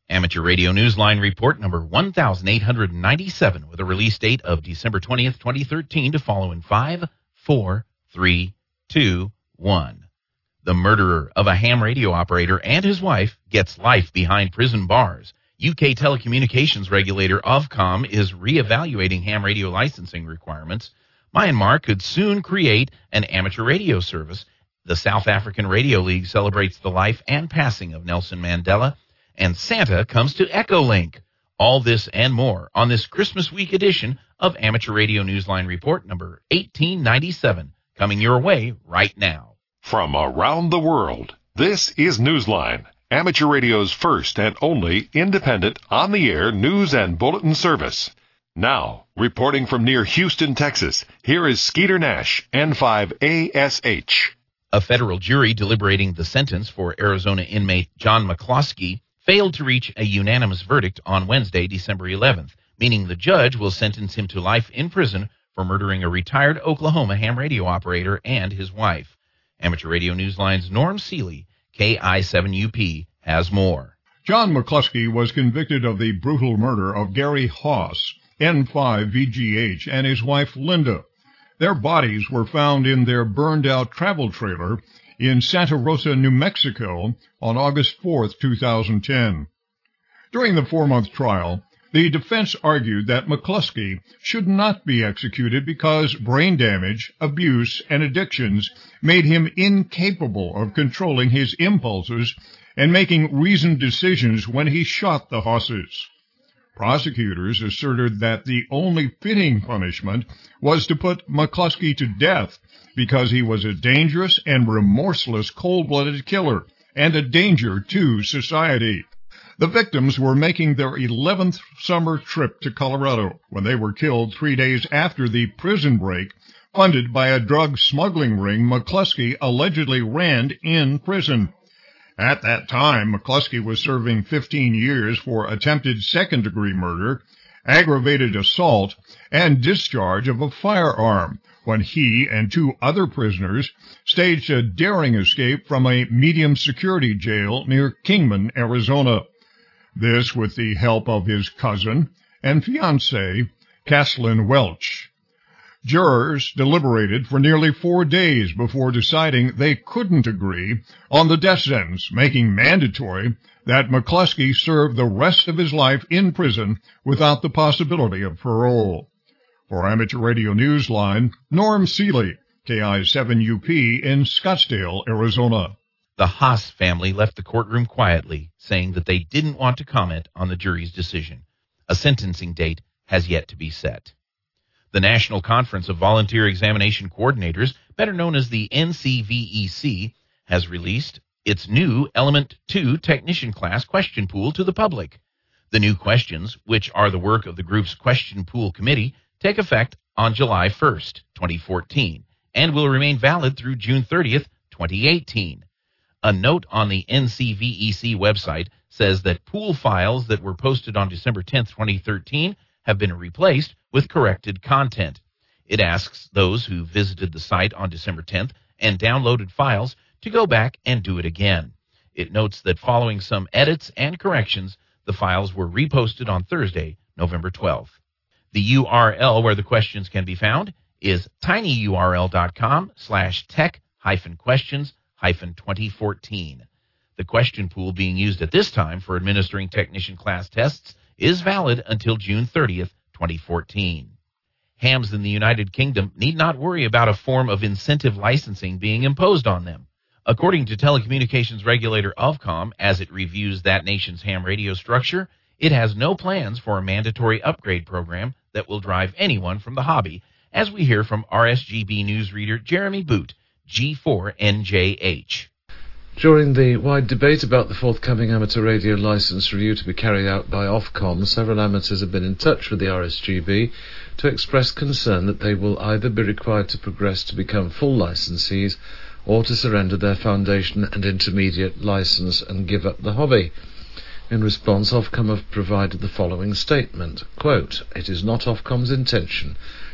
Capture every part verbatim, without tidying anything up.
Amateur Radio Newsline report number one thousand eight hundred ninety-seven with a release date of December twentieth, twenty thirteen to follow in five, four, three, two, one. The murderer of a ham radio operator and his wife gets life behind prison bars. U K telecommunications regulator Ofcom is reevaluating ham radio licensing requirements. Myanmar could soon create an amateur radio service. The South African Radio League celebrates the life and passing of Nelson Mandela. And Santa comes to Echolink. All this and more on this Christmas week edition of Amateur Radio Newsline Report number eighteen ninety-seven, coming your way right now. From around the world, this is Newsline, Amateur Radio's first and only independent, on-the-air news and bulletin service. Now, reporting from near Houston, Texas, here is Skeeter Nash, N five A S H. A federal jury deliberating the sentence for Arizona inmate John McCloskey failed to reach a unanimous verdict on Wednesday, December eleventh, meaning the judge will sentence him to life in prison for murdering a retired Oklahoma ham radio operator and his wife. Amateur Radio Newsline's Norm Seeley, K I seven U P, has more. John McCloskey was convicted of the brutal murder of Gary Haas, N five V G H, and his wife Linda. Their bodies were found in their burned-out travel trailer in Santa Rosa, New Mexico, on August fourth, two thousand ten. During the four-month trial, the defense argued that McCloskey should not be executed because brain damage, abuse, and addictions made him incapable of controlling his impulses and making reasoned decisions when he shot the Hosses. Prosecutors asserted that the only fitting punishment was to put McCloskey to death because he was a dangerous and remorseless cold-blooded killer and a danger to society. The victims were making their eleventh summer trip to Colorado when they were killed three days after the prison break funded by a drug smuggling ring McCloskey allegedly ran in prison. At that time, McCloskey was serving fifteen years for attempted second-degree murder, aggravated assault, and discharge of a firearm when he and two other prisoners staged a daring escape from a medium-security jail near Kingman, Arizona. This with the help of his cousin and fiancée, Caslin Welch. Jurors deliberated for nearly four days before deciding they couldn't agree on the death sentence, making mandatory that McCloskey serve the rest of his life in prison without the possibility of parole. For Amateur Radio Newsline, Norm Seeley, K I seven U P in Scottsdale, Arizona. The Haas family left the courtroom quietly, saying that they didn't want to comment on the jury's decision. A sentencing date has yet to be set. The National Conference of Volunteer Examination Coordinators, better known as the N C V E C, has released its new Element two Technician Class question pool to the public. The new questions, which are the work of the group's Question Pool Committee, take effect on July first, twenty fourteen, and will remain valid through June thirtieth, twenty eighteen. A note on the N C V E C website says that pool files that were posted on December tenth, twenty thirteen have been replaced with corrected content. It asks those who visited the site on December tenth and downloaded files to go back and do it again. It notes that following some edits and corrections, the files were reposted on Thursday, November twelfth. The U R L where the questions can be found is tinyurl.com slash tech hyphen questions hyphen 2014. The question pool being used at this time for administering technician class tests is valid until June thirtieth, twenty fourteen. Hams in the United Kingdom need not worry about a form of incentive licensing being imposed on them. According to telecommunications regulator Ofcom, as it reviews that nation's ham radio structure, it has no plans for a mandatory upgrade program that will drive anyone from the hobby, as we hear from R S G B newsreader Jeremy Boot, G four N J H. During the wide debate about the forthcoming amateur radio license review to be carried out by Ofcom, several amateurs have been in touch with the R S G B to express concern that they will either be required to progress to become full licensees or to surrender their foundation and intermediate license and give up the hobby. In response, Ofcom have provided the following statement, quote, "It is not Ofcom's intention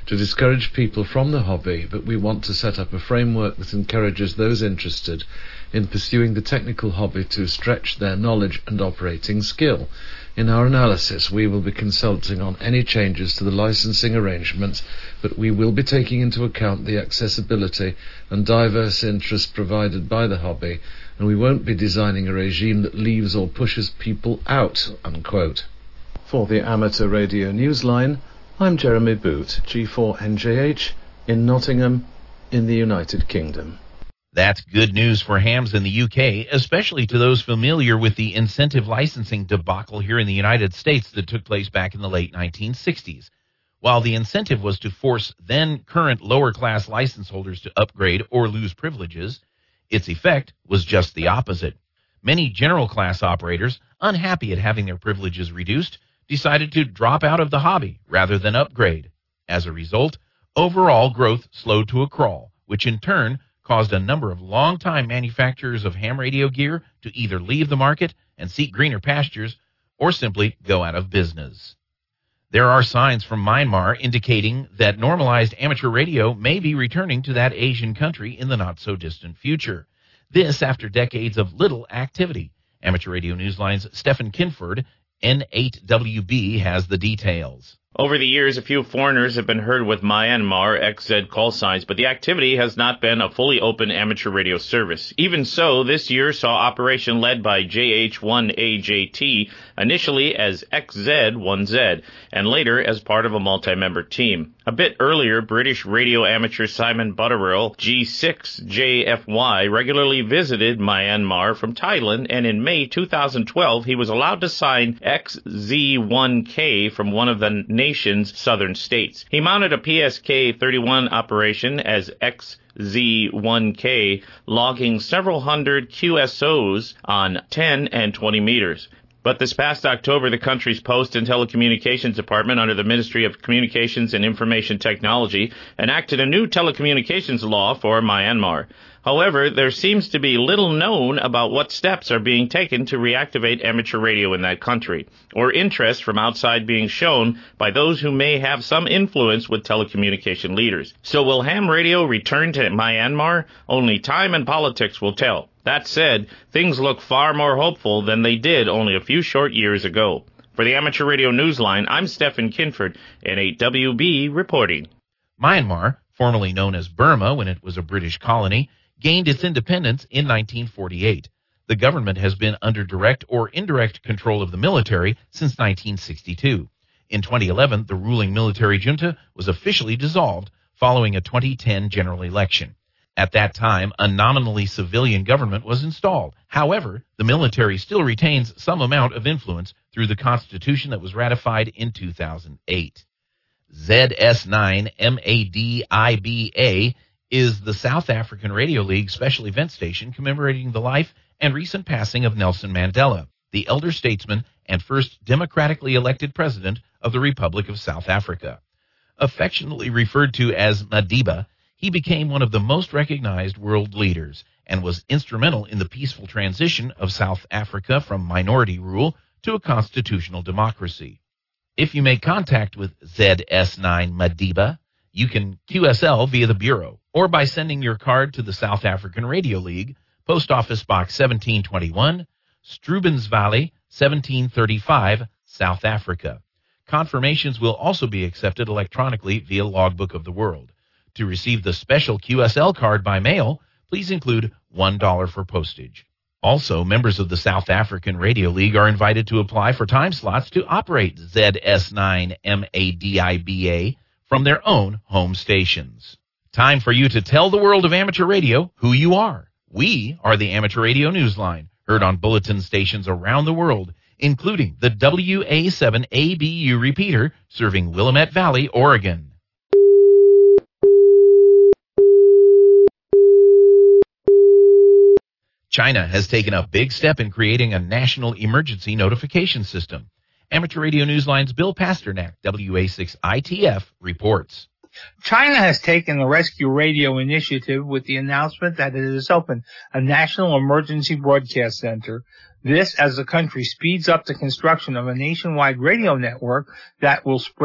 to discourage people from the hobby, but we want to set up a framework that encourages those interested in pursuing the technical hobby to stretch their knowledge and operating skill. In our analysis, we will be consulting on any changes to the licensing arrangements, but we will be taking into account the accessibility and diverse interests provided by the hobby, and we won't be designing a regime that leaves or pushes people out, unquote. For the Amateur Radio Newsline, I'm Jeremy Boot, G four N J H, in Nottingham, in the United Kingdom. That's good news for hams in the U K, especially to those familiar with the incentive licensing debacle here in the United States that took place back in the late nineteen sixties. While the incentive was to force then-current lower-class license holders to upgrade or lose privileges, its effect was just the opposite. Many general-class operators, unhappy at having their privileges reduced, decided to drop out of the hobby rather than upgrade. As a result, overall growth slowed to a crawl, which in turn caused a number of long-time manufacturers of ham radio gear to either leave the market and seek greener pastures or simply go out of business. There are signs from Myanmar indicating that normalized amateur radio may be returning to that Asian country in the not-so-distant future. This after decades of little activity. Amateur Radio Newsline's Stephen Kinford, N eight W B, has the details. Over the years, a few foreigners have been heard with Myanmar X Z call signs, but the activity has not been a fully open amateur radio service. Even so, this year saw operation led by J H one A J T, initially as X Z one Z, and later as part of a multi-member team. A bit earlier, British radio amateur Simon Butterill, G six J F Y, regularly visited Myanmar from Thailand, and in May two thousand twelve, he was allowed to sign X Z one K from one of the nation's southern states. He mounted a P S K thirty-one operation as X Z one K, logging several hundred Q S Os on ten and twenty meters. But this past October, the country's Post and Telecommunications Department, under the Ministry of Communications and Information Technology, enacted a new telecommunications law for Myanmar. However, there seems to be little known about what steps are being taken to reactivate amateur radio in that country, or interest from outside being shown by those who may have some influence with telecommunication leaders. So will ham radio return to Myanmar? Only time and politics will tell. That said, things look far more hopeful than they did only a few short years ago. For the Amateur Radio Newsline, I'm Stephen Kinford, N eight W B, reporting. Myanmar, formerly known as Burma when it was a British colony, gained its independence in nineteen forty-eight. The government has been under direct or indirect control of the military since nineteen sixty-two. In twenty eleven, the ruling military junta was officially dissolved following a twenty ten general election. At that time, a nominally civilian government was installed. However, the military still retains some amount of influence through the constitution that was ratified in two thousand eight. Z S nine M A D I B A is the South African Radio League special event station commemorating the life and recent passing of Nelson Mandela, the elder statesman and first democratically elected president of the Republic of South Africa. Affectionately referred to as Madiba, he became one of the most recognized world leaders and was instrumental in the peaceful transition of South Africa from minority rule to a constitutional democracy. If you make contact with Z S nine Madiba, you can Q S L via the Bureau or by sending your card to the South African Radio League, Post Office Box seventeen twenty-one, Strubens Valley, seventeen thirty-five, South Africa. Confirmations will also be accepted electronically via Logbook of the World. To receive the special Q S L card by mail, please include one dollar for postage. Also, members of the South African Radio League are invited to apply for time slots to operate Z S nine M A D I B A from their own home stations. Time for you to tell the world of amateur radio who you are. We are the Amateur Radio Newsline, heard on bulletin stations around the world, including the W A seven A B U repeater serving Willamette Valley, Oregon. China has taken a big step in creating a national emergency notification system. Amateur Radio Newsline's Bill Pasternak, W A six I T F, reports. China has taken the Rescue Radio initiative with the announcement that it has opened a national emergency broadcast center. This as the country speeds up the construction of a nationwide radio network that will spread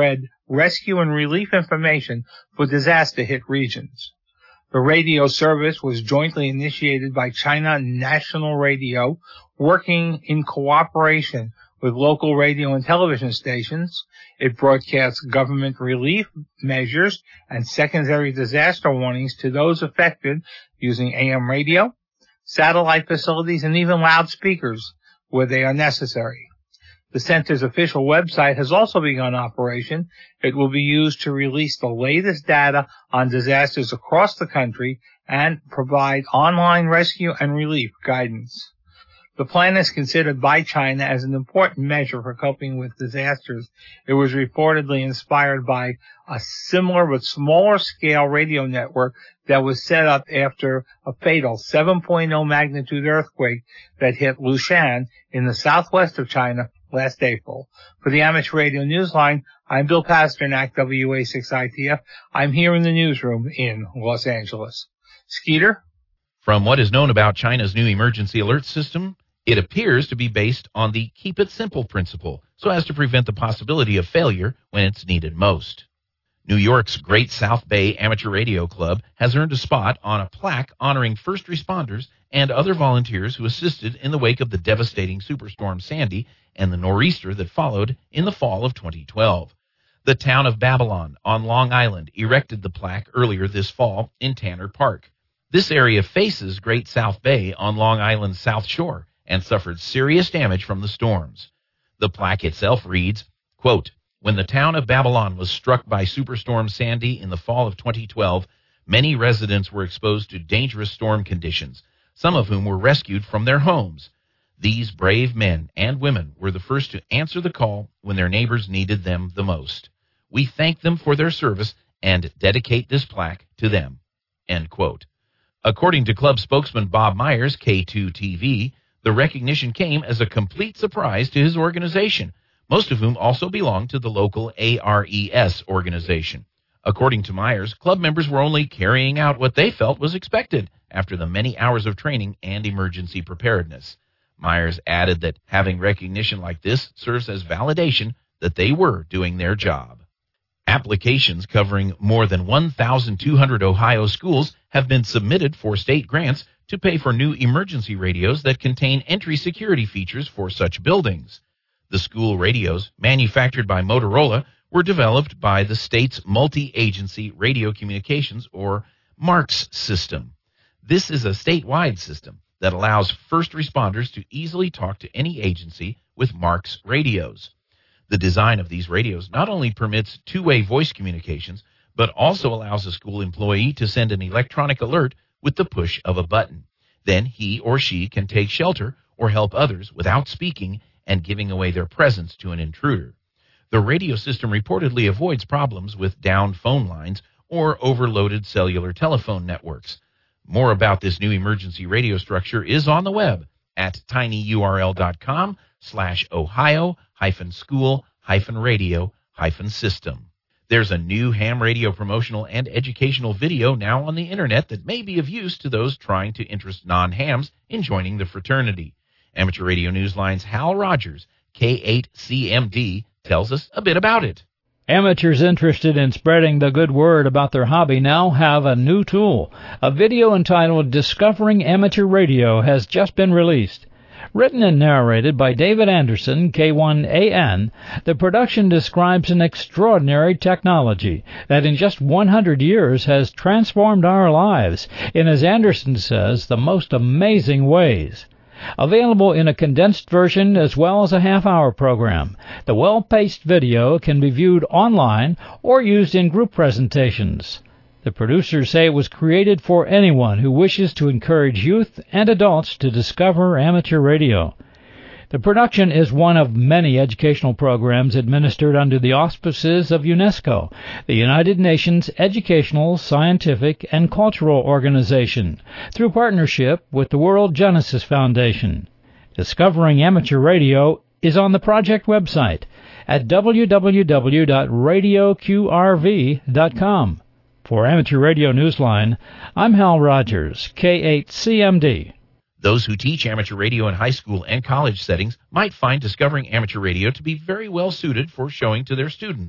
rescue and relief information for disaster-hit regions. The radio service was jointly initiated by China National Radio, working in cooperation with local radio and television stations. It broadcasts government relief measures and secondary disaster warnings to those affected using A M radio, satellite facilities, and even loudspeakers where they are necessary. The center's official website has also begun operation. It will be used to release the latest data on disasters across the country and provide online rescue and relief guidance. The plan is considered by China as an important measure for coping with disasters. It was reportedly inspired by a similar but smaller scale radio network that was set up after a fatal seven point oh magnitude earthquake that hit Lushan in the southwest of China last April. For the Amateur Radio Newsline, I'm Bill Pasternak, W A six I T F. I'm here in the newsroom in Los Angeles. Skeeter? From what is known about China's new emergency alert system, it appears to be based on the keep it simple principle, so as to prevent the possibility of failure when it's needed most. New York's Great South Bay Amateur Radio Club has earned a spot on a plaque honoring first responders and other volunteers who assisted in the wake of the devastating Superstorm Sandy and the nor'easter that followed in the fall of twenty twelve. The town of Babylon on Long Island erected the plaque earlier this fall in Tanner Park. This area faces Great South Bay on Long Island's South Shore and suffered serious damage from the storms. The plaque itself reads, quote, "When the town of Babylon was struck by Superstorm Sandy in the fall of twenty twelve, many residents were exposed to dangerous storm conditions, some of whom were rescued from their homes. These brave men and women were the first to answer the call when their neighbors needed them the most. We thank them for their service and dedicate this plaque to them." End quote. According to club spokesman Bob Myers, K two T V, the recognition came as a complete surprise to his organization, most of whom also belong to the local A R E S organization. According to Myers, club members were only carrying out what they felt was expected after the many hours of training and emergency preparedness. Myers added that having recognition like this serves as validation that they were doing their job. Applications covering more than one thousand two hundred Ohio schools have been submitted for state grants to pay for new emergency radios that contain entry security features for such buildings. The school radios, manufactured by Motorola, were developed by the state's Multi-Agency Radio Communications, or MARCS system. This is a statewide system that allows first responders to easily talk to any agency with MARCS radios. The design of these radios not only permits two-way voice communications, but also allows a school employee to send an electronic alert with the push of a button. Then he or she can take shelter or help others without speaking and giving away their presence to an intruder. The radio system reportedly avoids problems with downed phone lines or overloaded cellular telephone networks. More about this new emergency radio structure is on the web at tinyurl.com slash ohio hyphen school hyphen radio hyphen system. There's a new ham radio promotional and educational video now on the internet that may be of use to those trying to interest non-hams in joining the fraternity. Amateur Radio Newsline's Hal Rogers, K eight C M D, tells us a bit about it. Amateurs interested in spreading the good word about their hobby now have a new tool. A video entitled Discovering Amateur Radio has just been released. Written and narrated by David Anderson, K one A N, the production describes an extraordinary technology that in just one hundred years has transformed our lives in, as Anderson says, the most amazing ways. Available in a condensed version as well as a half-hour program, the well-paced video can be viewed online or used in group presentations. The producers say it was created for anyone who wishes to encourage youth and adults to discover amateur radio. The production is one of many educational programs administered under the auspices of UNESCO, the United Nations Educational, Scientific, and Cultural Organization, through partnership with the World Genesis Foundation. Discovering Amateur Radio is on the project website at w w w dot radio q r v dot com. For Amateur Radio Newsline, I'm Hal Rogers, K eight C M D. Those who teach amateur radio in high school and college settings might find Discovering Amateur Radio to be very well suited for showing to their students.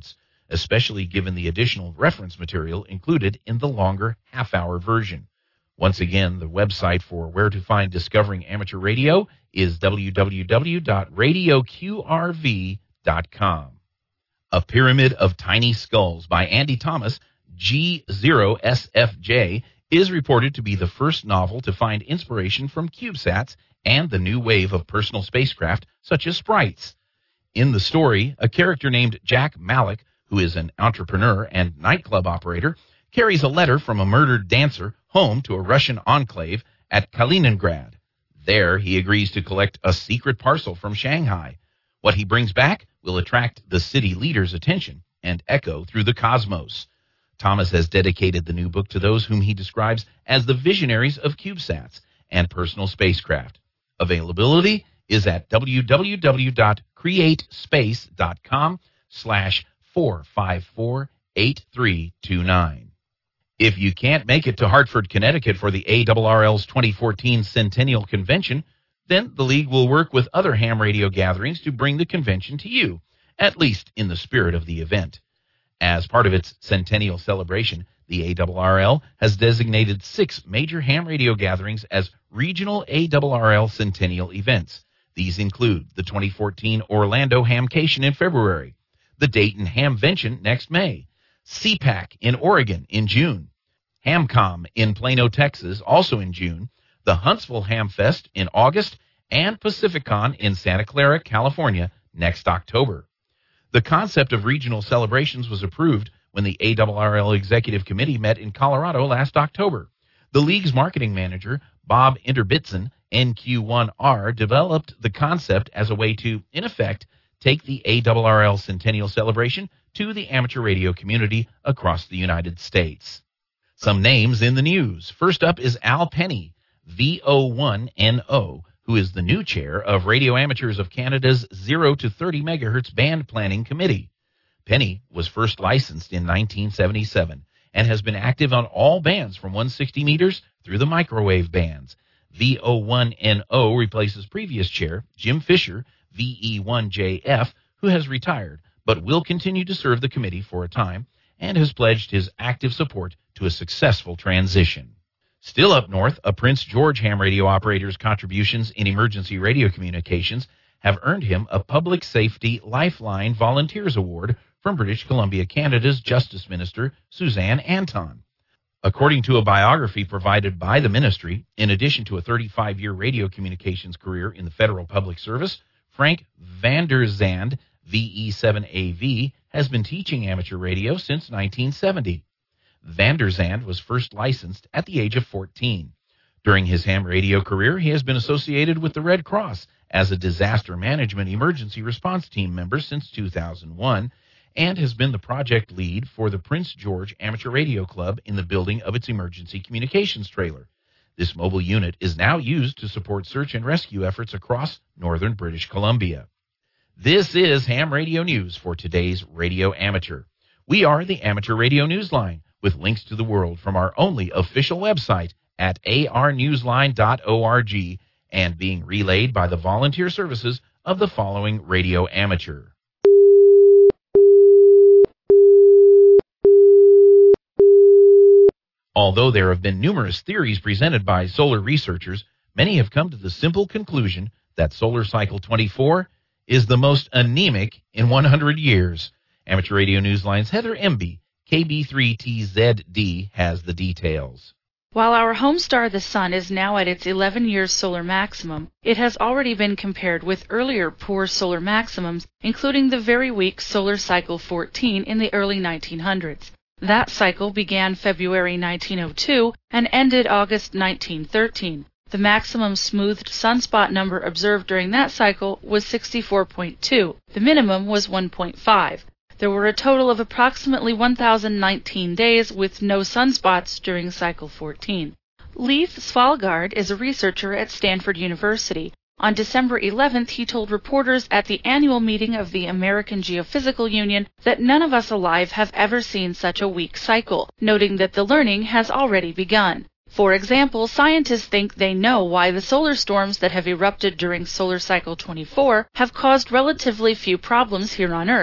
especially given the additional reference material included in the longer half-hour version. Once again, the website for where to find Discovering Amateur Radio is w w w dot radio q r v dot com. A Pyramid of Tiny Skulls by Andy Thomas, G zero S F J, is reported to be the first novel to find inspiration from CubeSats and the new wave of personal spacecraft such as sprites. In the story, a character named Jack Malik, who is an entrepreneur and nightclub operator, carries a letter from a murdered dancer home to a Russian enclave at Kaliningrad. There, he agrees to collect a secret parcel from Shanghai. What he brings back will attract the city leader's attention and echo through the cosmos. Thomas has dedicated the new book to those whom he describes as the visionaries of CubeSats and personal spacecraft. Availability is at w w w dot create space dot com slash four five four eight three two nine. If you can't make it to Hartford, Connecticut for the A R R L's twenty fourteen Centennial Convention, then the League will work with other ham radio gatherings to bring the convention to you, at least in the spirit of the event. As part of its centennial celebration, the A R R L has designated six major ham radio gatherings as regional A R R L centennial events. These include the twenty fourteen Orlando Hamcation in February, the Dayton Hamvention next May, C PAC in Oregon in June, HamCom in Plano, Texas, also in June, the Huntsville Ham Fest in August, and PacificCon in Santa Clara, California, next October. The concept of regional celebrations was approved when the A R R L Executive Committee met in Colorado last October. The League's marketing manager, Bob Interbitson, N Q one R, developed the concept as a way to, in effect, take the A R R L Centennial Celebration to the amateur radio community across the United States. Some names in the news. First up is Al Penny, V O one N O, who is the new chair of Radio Amateurs of Canada's zero to thirty megahertz Band Planning Committee. Penny was first licensed in nineteen seventy-seven and has been active on all bands from one hundred sixty meters through the microwave bands. V O one N O replaces previous chair Jim Fisher, V E one J F, who has retired but will continue to serve the committee for a time and has pledged his active support to a successful transition. Still up north, a Prince George ham radio operator's contributions in emergency radio communications have earned him a Public Safety Lifeline Volunteers Award from British Columbia, Canada's Justice Minister, Suzanne Anton. According to a biography provided by the ministry, in addition to a thirty-five-year radio communications career in the federal public service, Frank Vanderzand, V E seven A V, has been teaching amateur radio since nineteen seventy. Vanderzand was first licensed at the age of fourteen. During his ham radio career, he has been associated with the Red Cross as a disaster management emergency response team member since two thousand one and has been the project lead for the Prince George Amateur Radio Club in the building of its emergency communications trailer. This mobile unit is now used to support search and rescue efforts across northern British Columbia. This is Ham Radio News for today's Radio Amateur. We are the Amateur Radio Newsline, with links to the world from our only official website at a r newsline dot org and being relayed by the volunteer services of the following Radio Amateur. Although there have been numerous theories presented by solar researchers, many have come to the simple conclusion that solar cycle twenty-four is the most anemic in one hundred years. Amateur Radio Newsline's Heather Emby, K B three T Z D, has the details. While our home star, the Sun, is now at its eleven years solar maximum, it has already been compared with earlier poor solar maximums, including the very weak solar cycle fourteen in the early nineteen hundreds. That cycle began February nineteen oh two and ended August nineteen thirteen. The maximum smoothed sunspot number observed during that cycle was sixty-four point two. The minimum was one point five. There were a total of approximately one thousand nineteen days with no sunspots during cycle fourteen. Leith Svalgaard is a researcher at Stanford University. On December eleventh, he told reporters at the annual meeting of the American Geophysical Union that none of us alive have ever seen such a weak cycle, noting that the learning has already begun. For example, scientists think they know why the solar storms that have erupted during solar cycle twenty-four have caused relatively few problems here on Earth.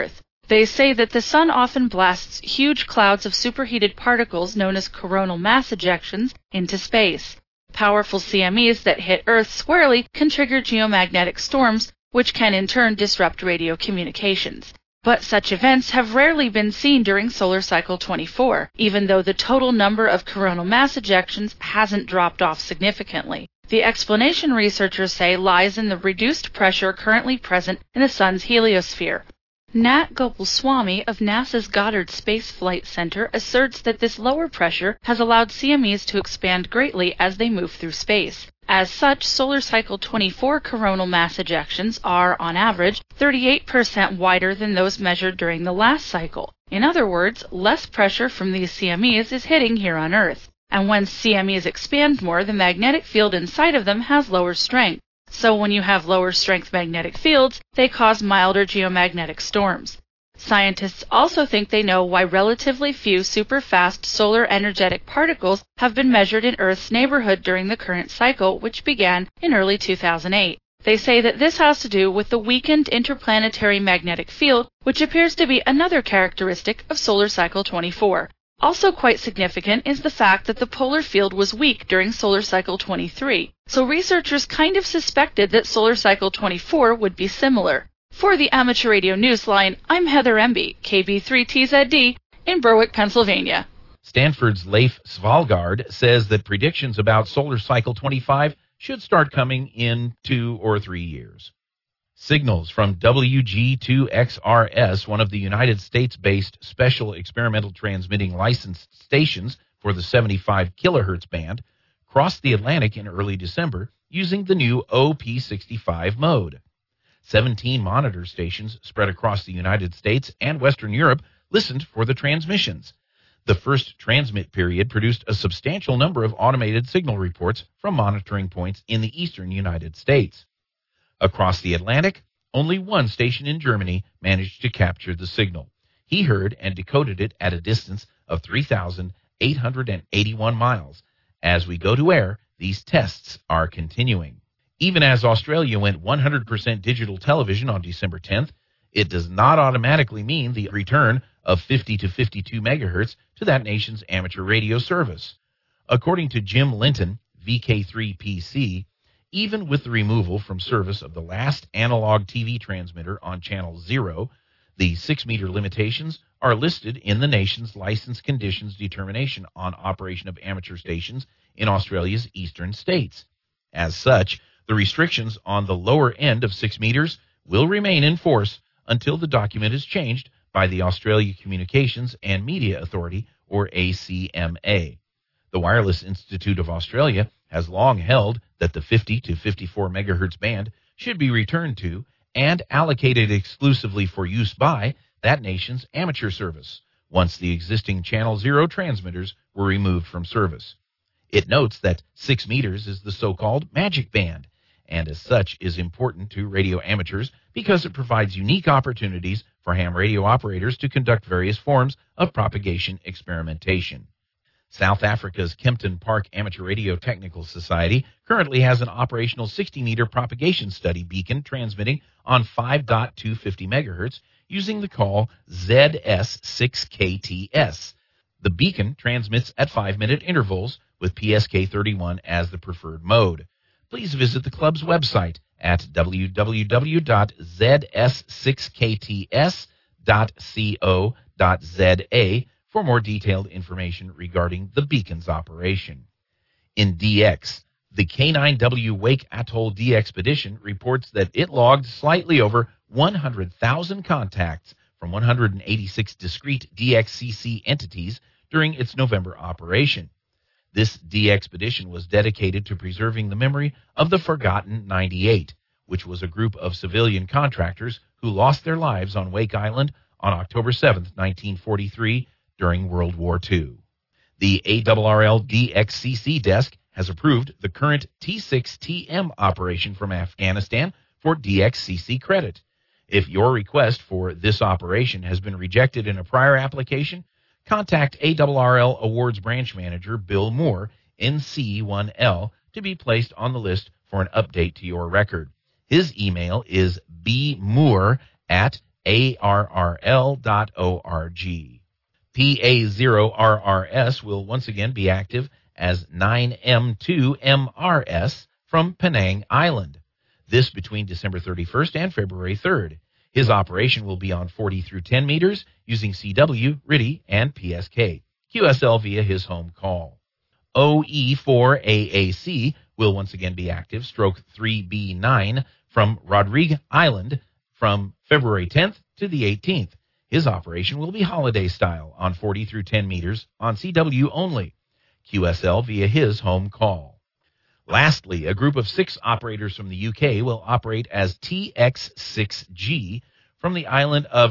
They say that the sun often blasts huge clouds of superheated particles known as coronal mass ejections into space. Powerful C M Es that hit Earth squarely can trigger geomagnetic storms, which can in turn disrupt radio communications. But such events have rarely been seen during solar cycle twenty-four, even though the total number of coronal mass ejections hasn't dropped off significantly. The explanation, researchers say, lies in the reduced pressure currently present in the sun's heliosphere. Nat Gopalswamy of NASA's Goddard Space Flight Center asserts that this lower pressure has allowed C M Es to expand greatly as they move through space. As such, solar cycle twenty-four coronal mass ejections are, on average, thirty-eight percent wider than those measured during the last cycle. In other words, less pressure from these C M Es is hitting here on Earth. And when C M Es expand more, the magnetic field inside of them has lower strength. So when you have lower strength magnetic fields, they cause milder geomagnetic storms. Scientists also think they know why relatively few super-fast solar energetic particles have been measured in Earth's neighborhood during the current cycle, which began in early two thousand eight. They say that this has to do with the weakened interplanetary magnetic field, which appears to be another characteristic of solar cycle twenty-four. Also quite significant is the fact that the polar field was weak during solar cycle twenty-three, so researchers kind of suspected that solar cycle twenty-four would be similar. For the Amateur Radio Newsline, I'm Heather Emby, K B three T Z D, in Berwick, Pennsylvania. Stanford's Leif Svalgaard says that predictions about solar cycle twenty-five should start coming in two or three years. Signals from W G two X R S, one of the United States-based special experimental transmitting licensed stations for the seventy-five kilohertz band, crossed the Atlantic in early December using the new O P sixty-five mode. seventeen monitor stations spread across the United States and Western Europe listened for the transmissions. The first transmit period produced a substantial number of automated signal reports from monitoring points in the eastern United States. Across the Atlantic, only one station in Germany managed to capture the signal. He heard and decoded it at a distance of three thousand eight hundred eighty-one miles. As we go to air, these tests are continuing. Even as Australia went one hundred percent digital television on December tenth, it does not automatically mean the return of fifty to fifty-two megahertz to that nation's amateur radio service. According to Jim Linton, V K three P C, even with the removal from service of the last analog T V transmitter on channel zero, the six-meter limitations are listed in the nation's license conditions determination on operation of amateur stations in Australia's eastern states. As such, the restrictions on the lower end of six meters will remain in force until the document is changed by the Australia Communications and Media Authority, or A C M A. The Wireless Institute of Australia has long held that the fifty to fifty-four megahertz band should be returned to and allocated exclusively for use by that nation's amateur service once the existing Channel Zero transmitters were removed from service. It notes that six meters is the so-called magic band, and as such is important to radio amateurs because it provides unique opportunities for ham radio operators to conduct various forms of propagation experimentation. South Africa's Kempton Park Amateur Radio Technical Society currently has an operational sixty-meter propagation study beacon transmitting on five point two five zero megahertz using the call Z S six K T S. The beacon transmits at five-minute intervals with P S K thirty-one as the preferred mode. Please visit the club's website at w w w dot z s six k t s dot co dot z a for more detailed information regarding the beacon's operation. In D X, the K nine W Wake Atoll D Expedition reports that it logged slightly over one hundred thousand contacts from one hundred eighty-six discrete D X C C entities during its November operation. This D Expedition was dedicated to preserving the memory of the Forgotten ninety-eight, which was a group of civilian contractors who lost their lives on Wake Island on October seventh, nineteen forty-three, during World War Two. The A R R L D X C C desk has approved the current T six T M operation from Afghanistan for D X C C credit. If your request for this operation has been rejected in a prior application, contact A R R L Awards Branch Manager Bill Moore, N C one L, to be placed on the list for an update to your record. His email is bmoore at A R R L dot org. P A zero R R S will once again be active as nine M two M R S from Penang Island. This between December thirty-first and February third. His operation will be on forty through ten meters using C W, R I D I, and P S K. Q S L via his home call. O E four A A C will once again be active, stroke three B nine, from Rodrigue Island from February tenth to the eighteenth. His operation will be holiday style on forty through ten meters on C W only. Q S L via his home call. Lastly, a group of six operators from the U K will operate as T X six G from the island of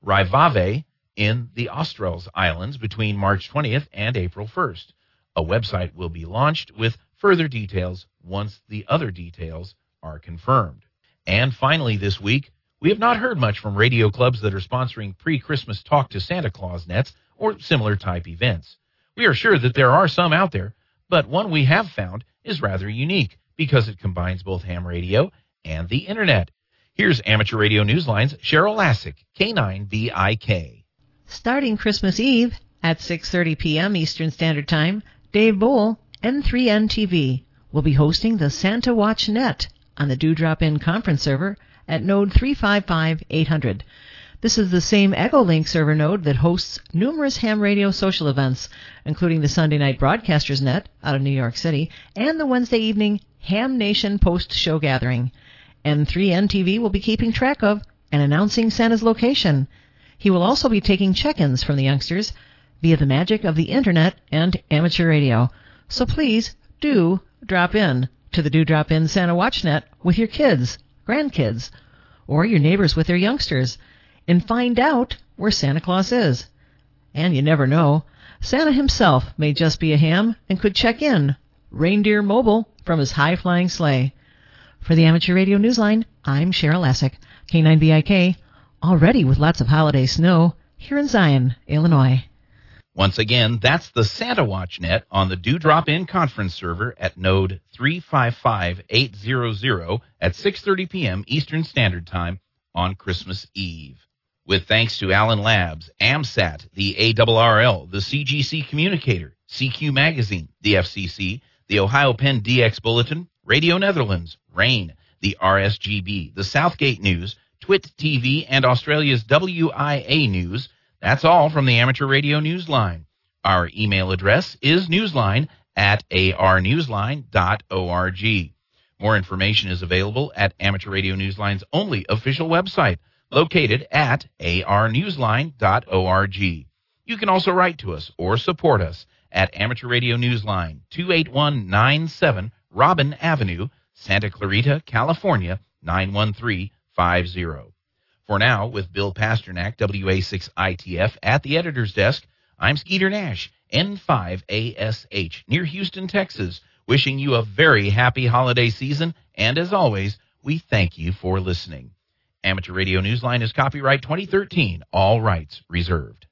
Rivave in the Australs Islands between March twentieth and April first. A website will be launched with further details once the other details are confirmed. And finally this week, we have not heard much from radio clubs that are sponsoring pre-Christmas Talk to Santa Claus nets or similar type events. We are sure that there are some out there, but one we have found is rather unique because it combines both ham radio and the Internet. Here's Amateur Radio Newsline's Cheryl Lassick, K nine B I K. Starting Christmas Eve at six thirty p.m. Eastern Standard Time, Dave Bowl, N three N T V, will be hosting the Santa Watch Net on the Dewdrop In conference server at node three five five eight hundred. This is the same Echolink server node that hosts numerous ham radio social events, including the Sunday Night Broadcasters Net out of New York City and the Wednesday evening Ham Nation post-show gathering. N three N T V will be keeping track of and announcing Santa's location. He will also be taking check-ins from the youngsters via the magic of the Internet and amateur radio. So please do drop in to the Dewdrop In Santa Watch Net with your kids, grandkids, or your neighbors with their youngsters, and find out where Santa Claus is. And you never know, Santa himself may just be a ham and could check in, reindeer mobile, from his high-flying sleigh. For the Amateur Radio Newsline, I'm Cheryl Lassick, K nine B I K, already with lots of holiday snow here in Zion, Illinois. Once again, that's the Santa Watch Net on the Dewdrop In conference server at node three five five eight hundred at six thirty p.m. Eastern Standard Time on Christmas Eve. With thanks to Allen Labs, AMSAT, the A R R L, the C G C Communicator, C Q Magazine, the F C C, the Ohio Penn D X Bulletin, Radio Netherlands, RAIN, the R S G B, the Southgate News, Twit T V, and Australia's W I A News. That's all from the Amateur Radio Newsline. Our email address is newsline at a r newsline dot org. More information is available at Amateur Radio Newsline's only official website, located at a r newsline dot org. You can also write to us or support us at Amateur Radio Newsline, two eight one nine seven Robin Avenue, Santa Clarita, California, nine one three five zero. For now, with Bill Pasternak, W A six I T F, at the editor's desk, I'm Skeeter Nash, N five A S H, near Houston, Texas, wishing you a very happy holiday season, and as always, we thank you for listening. Amateur Radio Newsline is copyright twenty thirteen, all rights reserved.